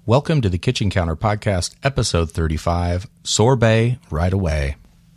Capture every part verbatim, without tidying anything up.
Welcome to the Kitchen Counter Podcast, episode thirty-five, Sorbet Right Away.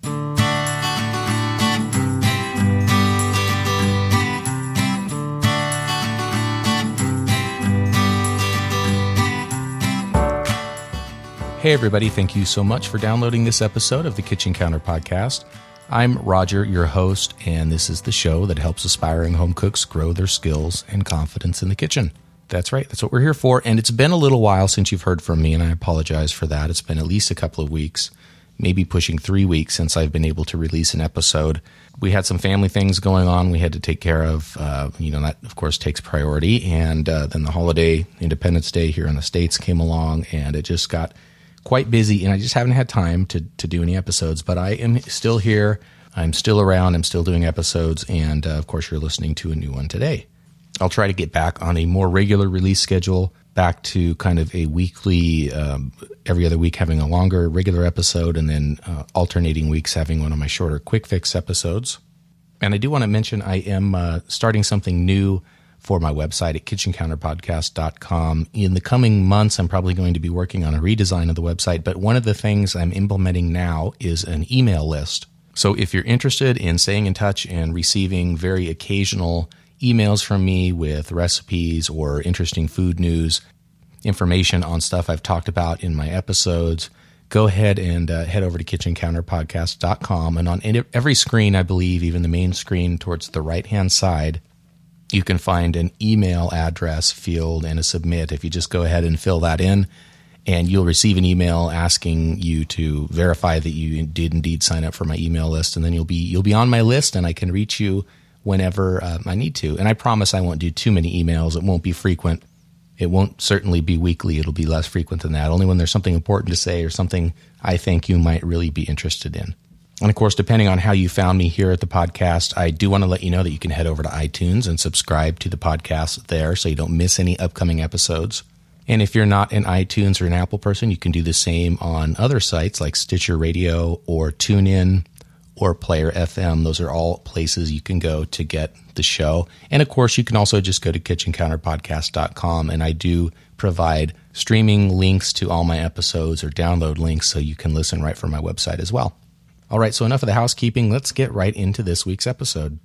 Hey everybody, thank you so much for downloading this episode of the Kitchen Counter Podcast. I'm Roger, your host, and this is the show that helps aspiring home cooks grow their skills and confidence in the kitchen. That's right. That's what we're here for. And it's been a little while since you've heard from me, and I apologize for that. It's been at least a couple of weeks, maybe pushing three weeks since I've been able to release an episode. We had some family things going on we had to take care of. Uh, you know, that, of course, takes priority. And uh, then the holiday, Independence Day here in the States came along, and it just got quite busy, and I just haven't had time to, to do any episodes. But I am still here. I'm still around. I'm still doing episodes. And, uh, of course, you're listening to a new one today. I'll try to get back on a more regular release schedule, back to kind of a weekly, um, every other week having a longer regular episode, and then uh, alternating weeks having one of my shorter quick fix episodes. And I do want to mention I am uh, starting something new for my website at kitchen counter podcast dot com. In the coming months, I'm probably going to be working on a redesign of the website, but one of the things I'm implementing now is an email list. So if you're interested in staying in touch and receiving very occasional emails from me with recipes or interesting food news, information on stuff I've talked about in my episodes, go ahead and uh, head over to kitchen counter podcast dot com. And on every screen, I believe, even the main screen towards the right-hand side, you can find an email address field and a submit. If you just go ahead and fill that in, and you'll receive an email asking you to verify that you did indeed sign up for my email list, and then you'll be you'll be on my list, and I can reach you whenever uh, I need to. And I promise I won't do too many emails. It won't be frequent. It won't certainly be weekly. It'll be less frequent than that, only when there's something important to say or something I think you might really be interested in. And of course, depending on how you found me here at the podcast, I do want to let you know that you can head over to iTunes and subscribe to the podcast there so you don't miss any upcoming episodes. And if you're not an iTunes or an Apple person, you can do the same on other sites like Stitcher Radio or TuneIn or Player F M. Those are all places you can go to get the show. And of course, you can also just go to kitchen counter podcast dot com, and I do provide streaming links to all my episodes or download links so you can listen right from my website as well. All right, so enough of the housekeeping. Let's get right into this week's episode.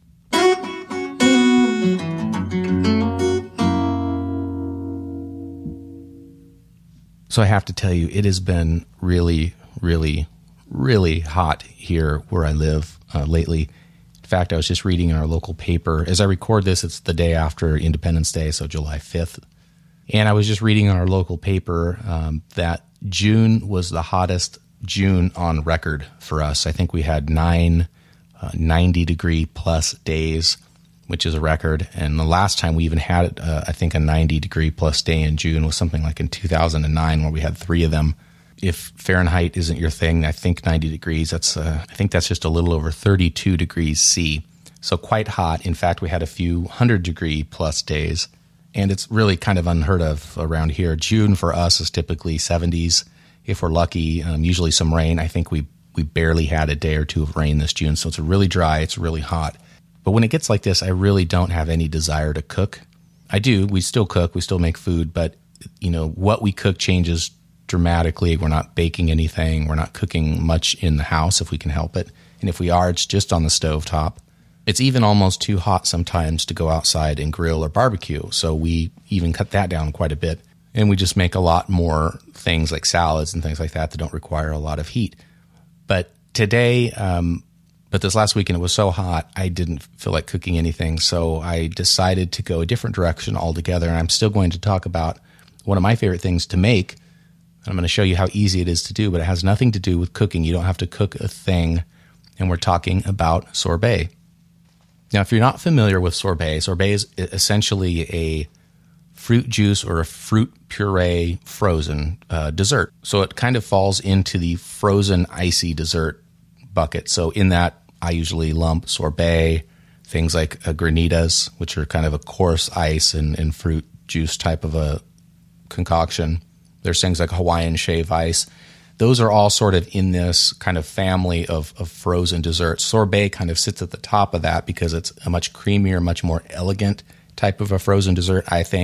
So I have to tell you, it has been really, really, really hot here where I live uh, lately. In fact, I was just reading in our local paper. As I record this, it's the day after Independence Day, so July fifth. And I was just reading in our local paper um, that June was the hottest June on record for us. I think we had nine uh, ninety degree plus days, which is a record. And the last time we even had, uh, I think, a ninety degree plus day in June was something like in two thousand nine, where we had three of them. If Fahrenheit isn't your thing, I think ninety degrees, that's uh, I think that's just a little over thirty-two degrees C. So quite hot. In fact, we had a few hundred degree plus days, and it's really kind of unheard of around here. June for us is typically seventies. If we're lucky, um, usually some rain. I think we we barely had a day or two of rain this June, so it's really dry, it's really hot. But when it gets like this, I really don't have any desire to cook. I do. We still cook. We still make food. But, you know, what we cook changes dramatically. We're not baking anything. We're not cooking much in the house if we can help it. And if we are, it's just on the stovetop. It's even almost too hot sometimes to go outside and grill or barbecue. So we even cut that down quite a bit. And we just make a lot more things like salads and things like that that don't require a lot of heat. But today... Um, But this last weekend, it was so hot, I didn't feel like cooking anything. So I decided to go a different direction altogether. And I'm still going to talk about one of my favorite things to make. I'm going to show you how easy it is to do, but it has nothing to do with cooking. You don't have to cook a thing. And we're talking about sorbet. Now, if you're not familiar with sorbet, sorbet is essentially a fruit juice or a fruit puree frozen uh, dessert. So it kind of falls into the frozen icy dessert bucket. So in that, I usually lump sorbet, things like uh, granitas, which are kind of a coarse ice and, and fruit juice type of a concoction. There's things like Hawaiian shave ice. Those are all sort of in this kind of family of, of frozen desserts. Sorbet kind of sits at the top of that because it's a much creamier, much more elegant type of a frozen dessert, I think,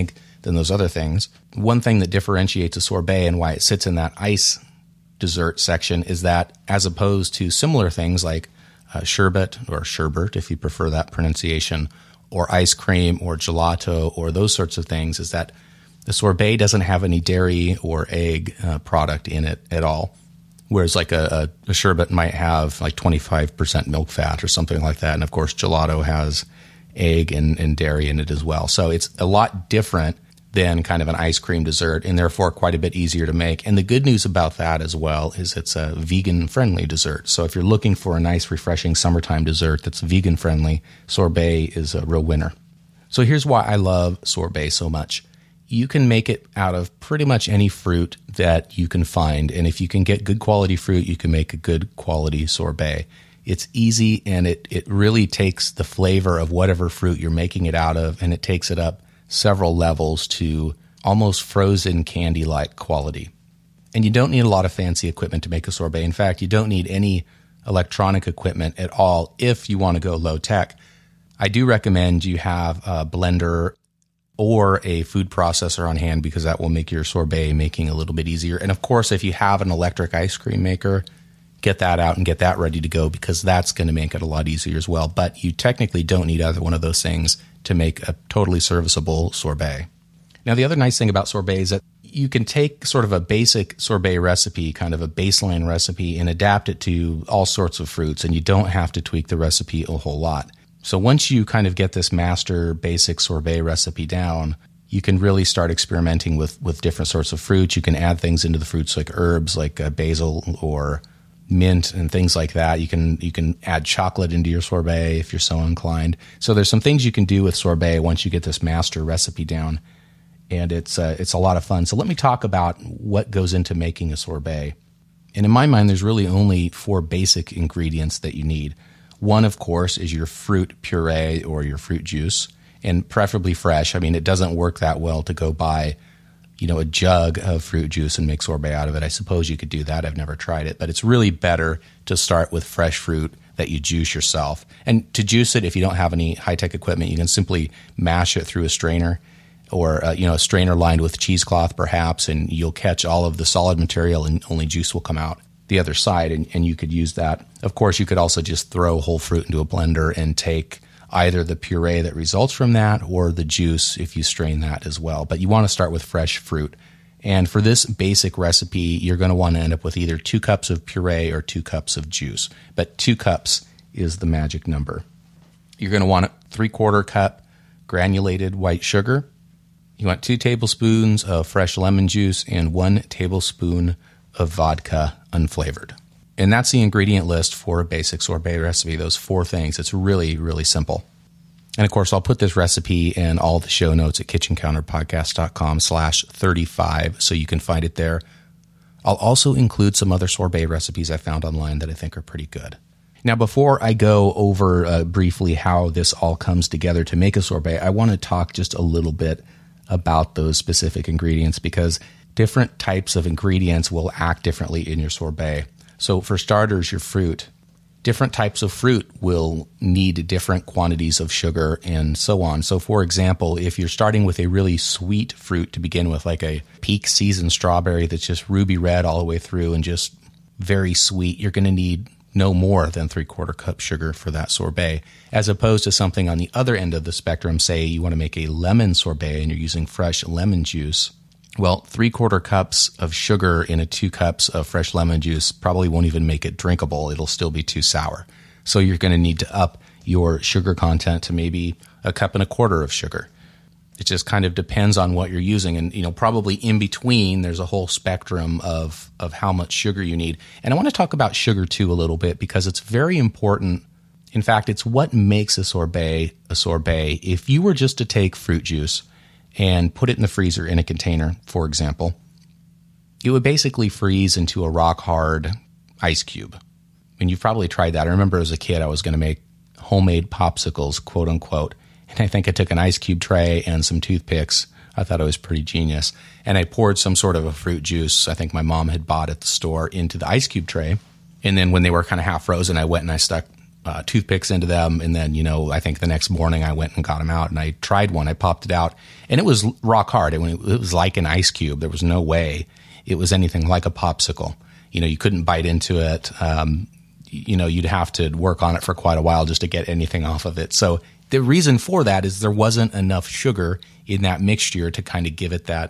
than those other things. One thing that differentiates a sorbet and why it sits in that ice dessert section is that, as opposed to similar things like uh, sherbet or sherbet, if you prefer that pronunciation, or ice cream or gelato or those sorts of things, is that the sorbet doesn't have any dairy or egg uh, product in it at all. Whereas like a, a, a sherbet might have like twenty-five percent milk fat or something like that. And of course, gelato has egg and, and dairy in it as well. So it's a lot different than kind of an ice cream dessert, and therefore quite a bit easier to make. And the good news about that as well is it's a vegan-friendly dessert. So if you're looking for a nice, refreshing summertime dessert that's vegan-friendly, sorbet is a real winner. So here's why I love sorbet so much. You can make it out of pretty much any fruit that you can find. And if you can get good quality fruit, you can make a good quality sorbet. It's easy, and it, it really takes the flavor of whatever fruit you're making it out of, and it takes it up several levels to almost frozen candy-like quality. And you don't need a lot of fancy equipment to make a sorbet. In fact, you don't need any electronic equipment at all if you want to go low tech. I do recommend you have a blender or a food processor on hand, because that will make your sorbet making a little bit easier. And of course, if you have an electric ice cream maker, get that out and get that ready to go, because that's going to make it a lot easier as well. But you technically don't need either one of those things to make a totally serviceable sorbet. Now, the other nice thing about sorbet is that you can take sort of a basic sorbet recipe, kind of a baseline recipe, and adapt it to all sorts of fruits, and you don't have to tweak the recipe a whole lot. So once you kind of get this master basic sorbet recipe down, you can really start experimenting with, with different sorts of fruits. You can add things into the fruits like herbs, like uh, basil or mint and things like that. You can you can add chocolate into your sorbet if you're so inclined. So there's some things you can do with sorbet once you get this master recipe down, and it's uh, it's a lot of fun. So let me talk about what goes into making a sorbet. And in my mind, there's really only four basic ingredients that you need. One, of course, is your fruit puree or your fruit juice, and preferably fresh. I mean, it doesn't work that well to go buy, you know, a jug of fruit juice and make sorbet out of it. I suppose you could do that. I've never tried it, but it's really better to start with fresh fruit that you juice yourself. And to juice it, if you don't have any high-tech equipment, you can simply mash it through a strainer, or uh, you know, a strainer lined with cheesecloth perhaps, and you'll catch all of the solid material and only juice will come out the other side, and, and you could use that. Of course, you could also just throw whole fruit into a blender and take either the puree that results from that or the juice if you strain that as well. But you want to start with fresh fruit. And for this basic recipe, you're going to want to end up with either two cups of puree or two cups of juice. But two cups is the magic number. You're going to want a three-quarter cup granulated white sugar. You want two tablespoons of fresh lemon juice and one tablespoon of vodka unflavored. And that's the ingredient list for a basic sorbet recipe, those four things. It's really, really simple. And of course, I'll put this recipe and all the show notes at kitchencounterpodcast.com slash 35, so you can find it there. I'll also include some other sorbet recipes I found online that I think are pretty good. Now, before I go over uh, briefly how this all comes together to make a sorbet, I want to talk just a little bit about those specific ingredients, because different types of ingredients will act differently in your sorbet. So for starters, your fruit. Different types of fruit will need different quantities of sugar and so on. So for example, if you're starting with a really sweet fruit to begin with, like a peak season strawberry that's just ruby red all the way through and just very sweet, you're going to need no more than three-quarter cup sugar for that sorbet, as opposed to something on the other end of the spectrum. Say you want to make a lemon sorbet and you're using fresh lemon juice. Well, three-quarter cups of sugar in a two cups of fresh lemon juice probably won't even make it drinkable. It'll still be too sour. So you're going to need to up your sugar content to maybe a cup and a quarter of sugar. It just kind of depends on what you're using. And, you know, probably in between, there's a whole spectrum of, of how much sugar you need. And I want to talk about sugar, too, a little bit, because it's very important. In fact, it's what makes a sorbet a sorbet. If you were just to take fruit juice and put it in the freezer in a container, for example, it would basically freeze into a rock-hard ice cube. And you've probably tried that. I remember as a kid, I was going to make homemade popsicles, quote unquote. And I think I took an ice cube tray and some toothpicks. I thought it was pretty genius. And I poured some sort of a fruit juice I think my mom had bought at the store into the ice cube tray. And then when they were kind of half frozen, I went and I stuck uh, toothpicks into them. And then, you know, I think the next morning I went and got them out and I tried one. I popped it out and it was rock hard. It, it was like an ice cube. There was no way it was anything like a popsicle. You know, you couldn't bite into it. Um, you know, you'd have to work on it for quite a while just to get anything off of it. So the reason for that is there wasn't enough sugar in that mixture to kind of give it that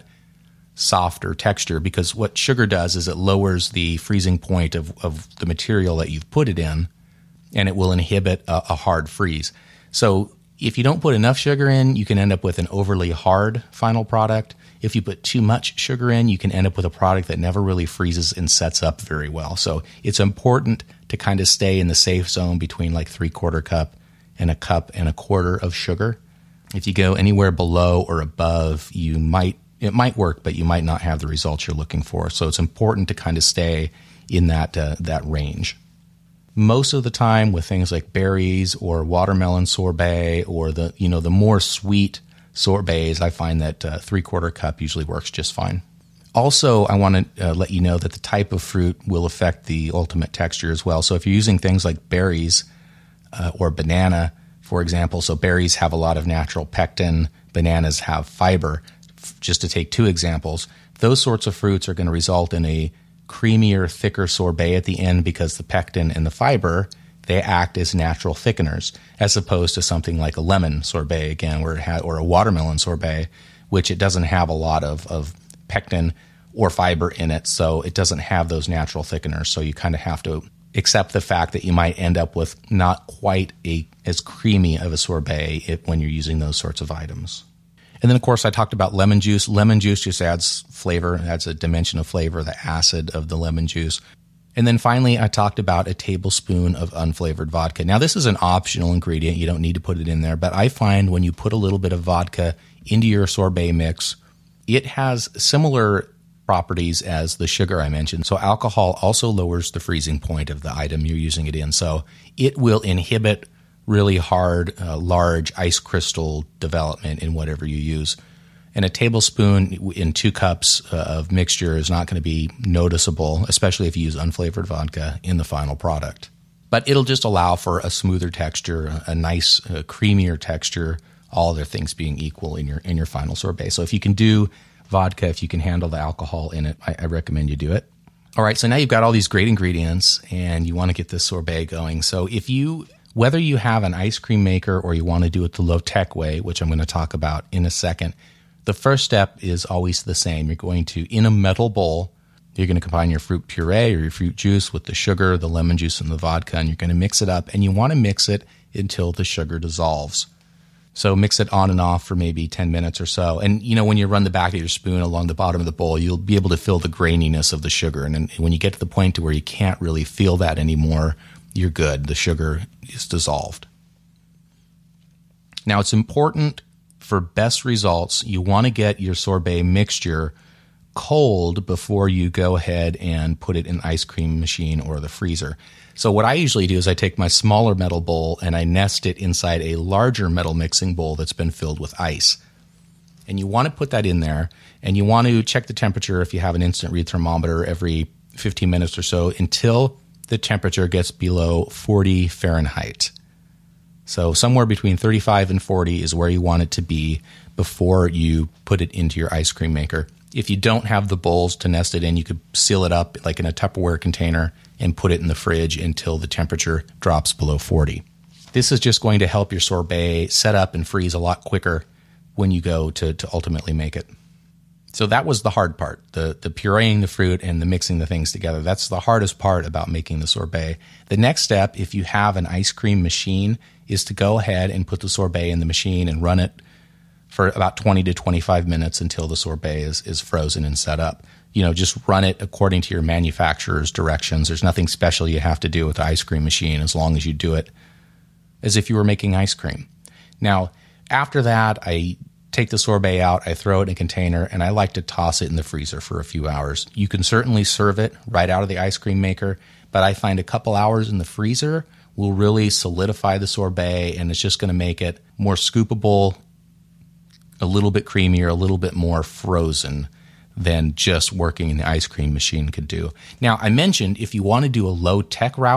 softer texture, because what sugar does is it lowers the freezing point of, of the material that you've put it in, and it will inhibit a, a hard freeze. So if you don't put enough sugar in, you can end up with an overly hard final product. If you put too much sugar in, you can end up with a product that never really freezes and sets up very well. So it's important to kind of stay in the safe zone between like three quarter cup and a cup and a quarter of sugar. If you go anywhere below or above, you might it might work, but you might not have the results you're looking for. So it's important to kind of stay in that uh, that range. Most of the time with things like berries or watermelon sorbet or the you know the more sweet sorbets, I find that uh, three quarter cup usually works just fine. Also, I want to uh, let you know that the type of fruit will affect the ultimate texture as well. So if you're using things like berries uh, or banana, for example, so berries have a lot of natural pectin, bananas have fiber. Just to take two examples, those sorts of fruits are going to result in a creamier, thicker sorbet at the end because the pectin and the fiber, they act as natural thickeners, as opposed to something like a lemon sorbet, again, where it ha- or a watermelon sorbet, which it doesn't have a lot of, of pectin or fiber in it, so it doesn't have those natural thickeners. So you kind of have to accept the fact that you might end up with not quite a as creamy of a sorbet if, when you're using those sorts of items. And then, of course, I talked about lemon juice. Lemon juice just adds flavor, adds a dimension of flavor, the acid of the lemon juice. And then finally, I talked about a tablespoon of unflavored vodka. Now, this is an optional ingredient. You don't need to put it in there. But I find when you put a little bit of vodka into your sorbet mix, it has similar properties as the sugar I mentioned. So alcohol also lowers the freezing point of the item you're using it in. So it will inhibit really hard, uh, large ice crystal development in whatever you use. And a tablespoon in two cups uh, of mixture is not going to be noticeable, especially if you use unflavored vodka in the final product. But it'll just allow for a smoother texture, a, a nice, uh, creamier texture, all other things being equal in your in your final sorbet. So if you can do vodka, if you can handle the alcohol in it, I, I recommend you do it. All right, so now you've got all these great ingredients and you want to get this sorbet going. So if you Whether you have an ice cream maker or you want to do it the low-tech way, which I'm going to talk about in a second, the first step is always the same. You're going to, in a metal bowl, you're going to combine your fruit puree or your fruit juice with the sugar, the lemon juice, and the vodka, and you're going to mix it up, and you want to mix it until the sugar dissolves. So mix it on and off for maybe ten minutes or so. And, you know, when you run the back of your spoon along the bottom of the bowl, you'll be able to feel the graininess of the sugar. And then when you get to the point to where you can't really feel that anymore, you're good. The sugar is dissolved. Now, it's important for best results, you want to get your sorbet mixture cold before you go ahead and put it in the ice cream machine or the freezer. So what I usually do is I take my smaller metal bowl and I nest it inside a larger metal mixing bowl that's been filled with ice. And you want to put that in there, and you want to check the temperature if you have an instant read thermometer every fifteen minutes or so until the temperature gets below forty Fahrenheit. So somewhere between thirty-five and forty is where you want it to be before you put it into your ice cream maker. If you don't have the bowls to nest it in, you could seal it up like in a Tupperware container and put it in the fridge until the temperature drops below forty. This is just going to help your sorbet set up and freeze a lot quicker when you go to, to ultimately make it. So that was the hard part, the, the pureeing the fruit and the mixing the things together. That's the hardest part about making the sorbet. The next step, if you have an ice cream machine, is to go ahead and put the sorbet in the machine and run it for about twenty to twenty-five minutes until the sorbet is, is frozen and set up. You know, just run it according to your manufacturer's directions. There's nothing special you have to do with the ice cream machine as long as you do it as if you were making ice cream. Now, after that, I take the sorbet out, I throw it in a container, and I like to toss it in the freezer for a few hours. You can certainly serve it right out of the ice cream maker, but I find a couple hours in the freezer will really solidify the sorbet, and it's just going to make it more scoopable, a little bit creamier, a little bit more frozen than just working in the ice cream machine could do. Now, I mentioned if you want to do a low-tech route,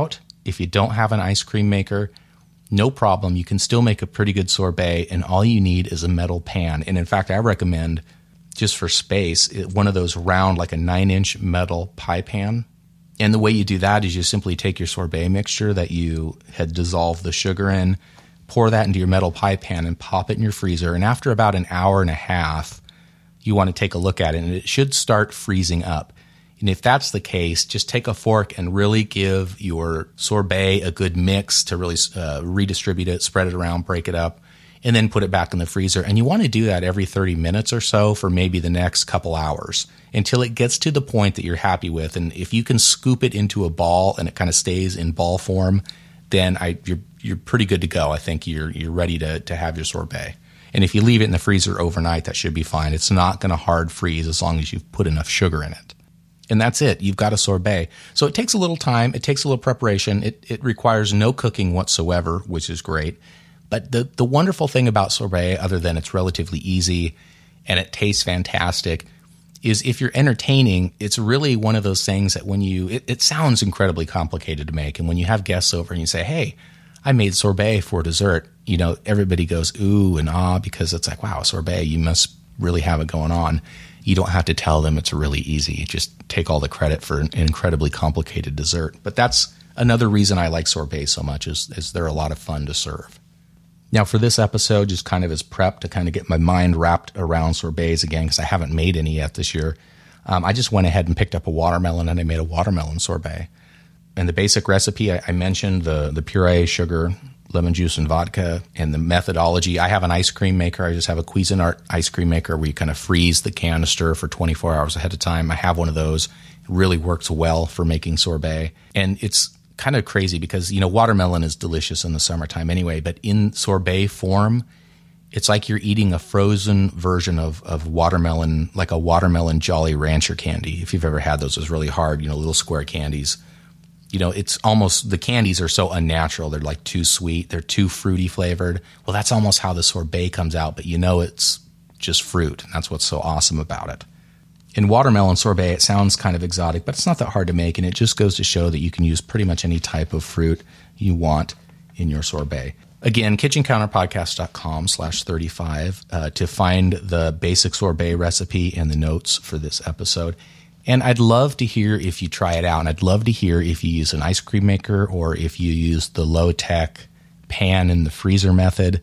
If you don't have an ice cream maker, no problem. You can still make a pretty good sorbet, and all you need is a metal pan. And in fact, I recommend, just for space, one of those round, like a nine-inch metal pie pan. And the way you do that is you simply take your sorbet mixture that you had dissolved the sugar in, pour that into your metal pie pan, and pop it in your freezer. And after about an hour and a half, you want to take a look at it, and it should start freezing up. And if that's the case, just take a fork and really give your sorbet a good mix to really uh, redistribute it, spread it around, break it up, and then put it back in the freezer. And you want to do that every thirty minutes or so for maybe the next couple hours until it gets to the point that you're happy with. And if you can scoop it into a ball and it kind of stays in ball form, then I, you're you're pretty good to go. I think you're you're ready to to have your sorbet. And if you leave it in the freezer overnight, that should be fine. It's not going to hard freeze as long as you've put enough sugar in it. And that's it. You've got a sorbet. So it takes a little time. It takes a little preparation. It it requires no cooking whatsoever, which is great. But the, the wonderful thing about sorbet, other than it's relatively easy and it tastes fantastic, is if you're entertaining, it's really one of those things that when you, it, it sounds incredibly complicated to make. And when you have guests over and you say, hey, I made sorbet for dessert, you know, everybody goes, ooh and ah, because it's like, wow, sorbet, you must really have it going on. You don't have to tell them it's really easy. Just take all the credit for an incredibly complicated dessert. But that's another reason I like sorbet so much is, is they're a lot of fun to serve. Now for this episode, just kind of as prep to kind of get my mind wrapped around sorbets again, because I haven't made any yet this year, um, I just went ahead and picked up a watermelon and I made a watermelon sorbet. And the basic recipe, I, I mentioned the, the puree, sugar, lemon juice, and vodka, and the methodology. I have an ice cream maker. I just have a Cuisinart ice cream maker where you kind of freeze the canister for twenty-four hours ahead of time. I have one of those. It really works well for making sorbet. And it's kind of crazy because, you know, watermelon is delicious in the summertime anyway, but in sorbet form, it's like you're eating a frozen version of, of watermelon, like a watermelon Jolly Rancher candy. If you've ever had those, it's really hard, you know, little square candies. You know, it's almost, the candies are so unnatural. They're like too sweet. They're too fruity flavored. Well, that's almost how the sorbet comes out, but you know it's just fruit. And that's what's so awesome about it. In watermelon sorbet, it sounds kind of exotic, but it's not that hard to make. And it just goes to show that you can use pretty much any type of fruit you want in your sorbet. Again, kitchencounterpodcast.com slash 35 uh, to find the basic sorbet recipe and the notes for this episode. And I'd love to hear if you try it out, and I'd love to hear if you use an ice cream maker or if you use the low-tech pan in the freezer method.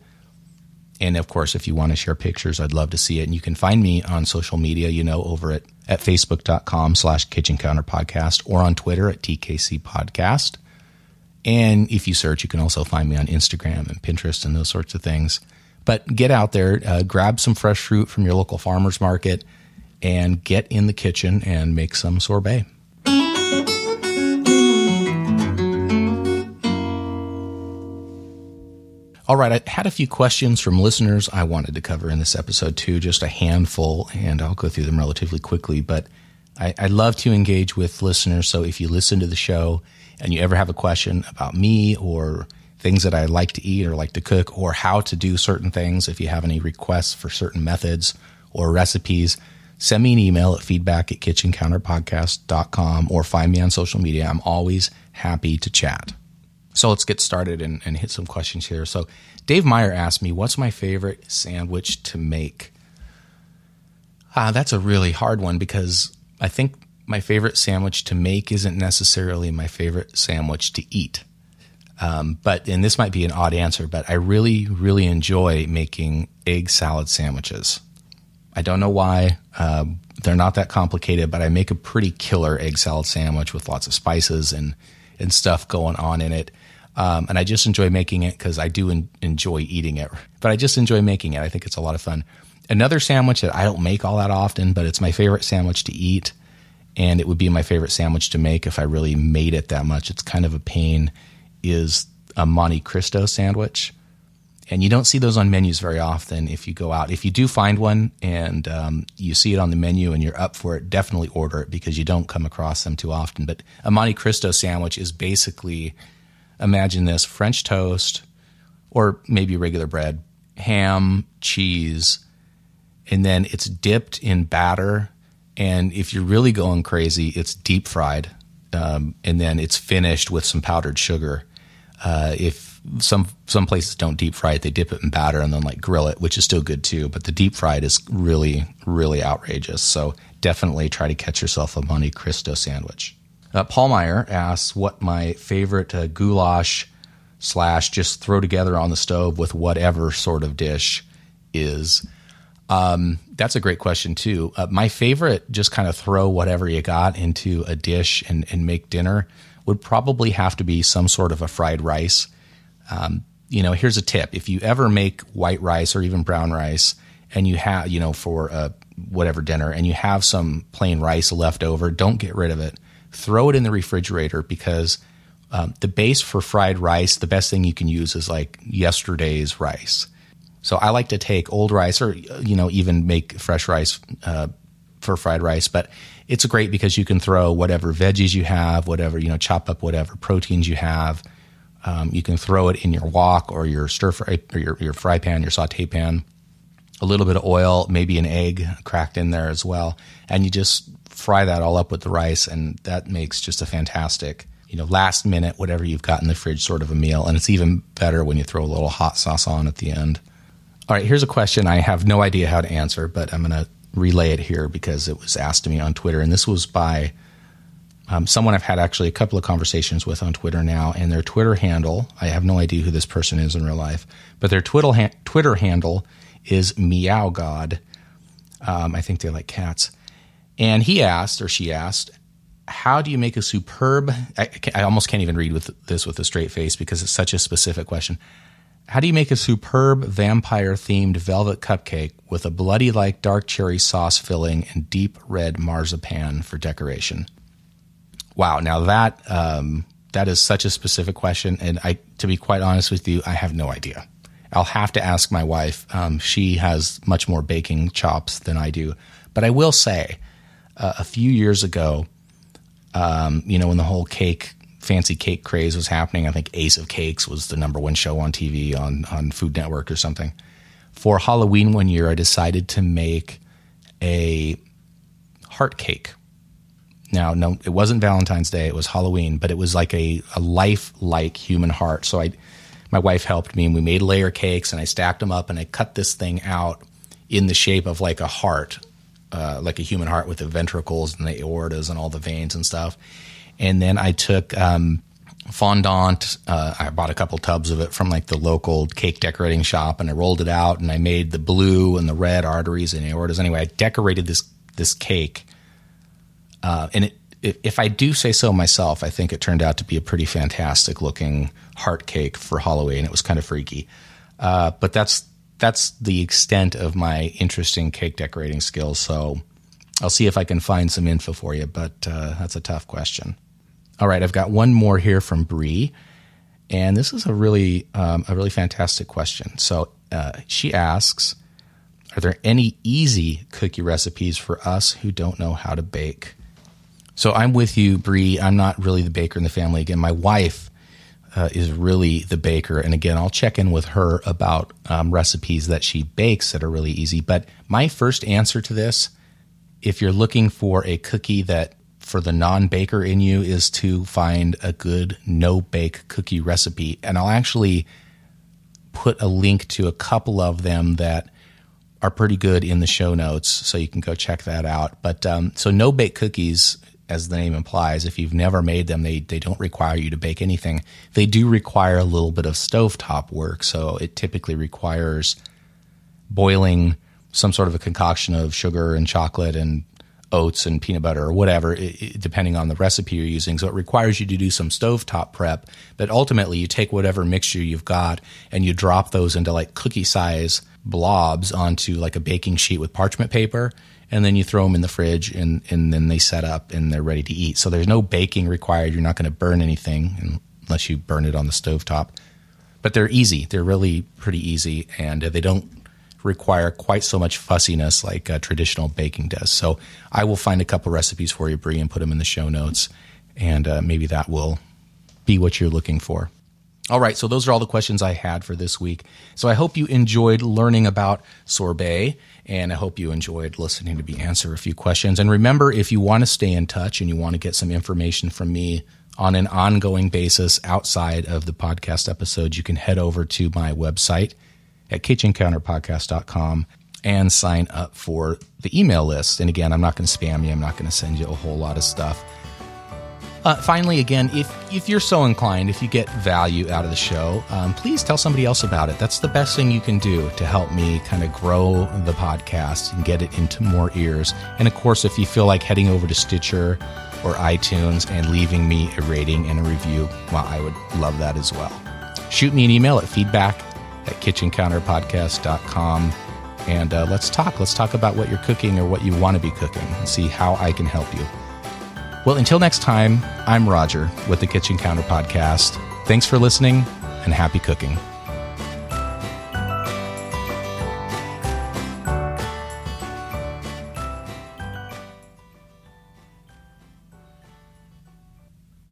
And, of course, if you want to share pictures, I'd love to see it. And you can find me on social media, you know, over at, at facebook.com slash kitchencounterpodcast or on Twitter at T K C Podcast. And if you search, you can also find me on Instagram and Pinterest and those sorts of things. But get out there, uh, grab some fresh fruit from your local farmer's market, and get in the kitchen and make some sorbet. All right, I had a few questions from listeners I wanted to cover in this episode too, just a handful, and I'll go through them relatively quickly. But I, I love to engage with listeners, so if you listen to the show and you ever have a question about me or things that I like to eat or like to cook or how to do certain things, if you have any requests for certain methods or recipes, send me an email at feedback at kitchencounterpodcast dot com or find me on social media. I'm always happy to chat. So let's get started and, and hit some questions here. So Dave Meyer asked me, what's my favorite sandwich to make? Uh, that's a really hard one because I think my favorite sandwich to make isn't necessarily my favorite sandwich to eat. Um, but, and this might be an odd answer, but I really, really enjoy making egg salad sandwiches. I don't know why. Uh, they're not that complicated, but I make a pretty killer egg salad sandwich with lots of spices and, and stuff going on in it. Um, and I just enjoy making it because I do en- enjoy eating it, but I just enjoy making it. I think it's a lot of fun. Another sandwich that I don't make all that often, but it's my favorite sandwich to eat, and it would be my favorite sandwich to make if I really made it that much. It's kind of a pain, is a Monte Cristo sandwich. And you don't see those on menus very often if you go out. If you do find one and um, you see it on the menu and you're up for it, definitely order it because you don't come across them too often. But a Monte Cristo sandwich is basically, imagine this, French toast or maybe regular bread, ham, cheese, and then it's dipped in batter. And if you're really going crazy, it's deep fried um, and then it's finished with some powdered sugar. Uh, if some some places don't deep fry it, they dip it in batter and then like grill it, which is still good too. But the deep fried is really, really outrageous. So definitely try to catch yourself a Monte Cristo sandwich. Uh, Paul Meyer asks what my favorite uh, goulash slash just throw together on the stove with whatever sort of dish is. Um, that's a great question too. Uh, my favorite, just kind of throw whatever you got into a dish and, and make dinner, would probably have to be some sort of a fried rice. Um, you know, here's a tip. If you ever make white rice or even brown rice and you have, you know, for uh, whatever dinner and you have some plain rice left over, don't get rid of it. Throw it in the refrigerator because um, the base for fried rice, the best thing you can use is like yesterday's rice. So I like to take old rice or, you know, even make fresh rice uh, for fried rice. But it's great because you can throw whatever veggies you have, whatever, you know, chop up whatever proteins you have. Um, you can throw it in your wok or your stir fry or your, your fry pan, your saute pan, a little bit of oil, maybe an egg cracked in there as well. And you just fry that all up with the rice. And that makes just a fantastic, you know, last minute, whatever you've got in the fridge sort of a meal. And it's even better when you throw a little hot sauce on at the end. All right, here's a question I have no idea how to answer, but I'm going to relay it here because it was asked to me on Twitter. And this was by um, someone I've had actually a couple of conversations with on Twitter now. And their Twitter handle, I have no idea who this person is in real life, but their Twitter, ha- Twitter handle is Meow God. Um, I think they like cats. And he asked, or she asked, how do you make a superb, I, I almost can't even read with this with a straight face because it's such a specific question. How do you make a superb vampire-themed velvet cupcake with a bloody-like dark cherry sauce filling and deep red marzipan for decoration? Wow, now that um, that is such a specific question, and I, to be quite honest with you, I have no idea. I'll have to ask my wife. Um, she has much more baking chops than I do. But I will say, uh, a few years ago, um, you know, when the whole cake fancy cake craze was happening. I think Ace of Cakes was the number one show on T V on, on Food Network or something. For Halloween one year, I decided to make a heart cake. Now, no, it wasn't Valentine's Day. It was Halloween, but it was like a, a life-like human heart. So I, my wife helped me, and we made layer cakes, and I stacked them up, and I cut this thing out in the shape of like a heart, uh, like a human heart with the ventricles and the aortas and all the veins and stuff. And then I took um, fondant. Uh, I bought a couple tubs of it from like the local cake decorating shop, and I rolled it out, and I made the blue and the red arteries and aortas. Anyway, I decorated this this cake, uh, and it, it, if I do say so myself, I think it turned out to be a pretty fantastic looking heart cake for Halloween. It was kind of freaky, uh, but that's that's the extent of my interesting cake decorating skills. So I'll see if I can find some info for you, but uh, that's a tough question. All right, I've got one more here from Bree, and this is a really um, a really fantastic question. So uh, she asks, are there any easy cookie recipes for us who don't know how to bake? So I'm with you, Bree. I'm not really the baker in the family. Again, my wife uh, is really the baker, and again, I'll check in with her about um, recipes that she bakes that are really easy. But my first answer to this, if you're looking for a cookie that for the non-baker in you, is to find a good no-bake cookie recipe. And I'll actually put a link to a couple of them that are pretty good in the show notes, so you can go check that out. But um, so no-bake cookies, as the name implies, if you've never made them, they, they don't require you to bake anything. They do require a little bit of stovetop work, so it typically requires boiling some sort of a concoction of sugar and chocolate and oats and peanut butter or whatever, it, it, depending on the recipe you're using. So it requires you to do some stovetop prep, but ultimately you take whatever mixture you've got and you drop those into like cookie size blobs onto like a baking sheet with parchment paper, and then you throw them in the fridge, and, and then they set up and they're ready to eat. So there's no baking required. You're not going to burn anything unless you burn it on the stovetop. But they're easy. They're really pretty easy, and they don't require quite so much fussiness like uh, traditional baking does. So I will find a couple recipes for you, Bree, and put them in the show notes, and uh, maybe that will be what you're looking for. All right, so those are all the questions I had for this week. So I hope you enjoyed learning about sorbet, and I hope you enjoyed listening to me answer a few questions. And remember, if you want to stay in touch and you want to get some information from me on an ongoing basis outside of the podcast episodes, you can head over to my website at kitchen counter podcast dot com and sign up for the email list. And again, I'm not going to spam you. I'm not going to send you a whole lot of stuff. Uh, finally, again, if, if you're so inclined, if you get value out of the show, um, please tell somebody else about it. That's the best thing you can do to help me kind of grow the podcast and get it into more ears. And of course, if you feel like heading over to Stitcher or iTunes and leaving me a rating and a review, well, I would love that as well. Shoot me an email at feedback at kitchen counter podcast dot com, and uh, let's talk. Let's talk about what you're cooking or what you want to be cooking and see how I can help you. Well, until next time, I'm Roger with the Kitchen Counter Podcast. Thanks for listening, and happy cooking.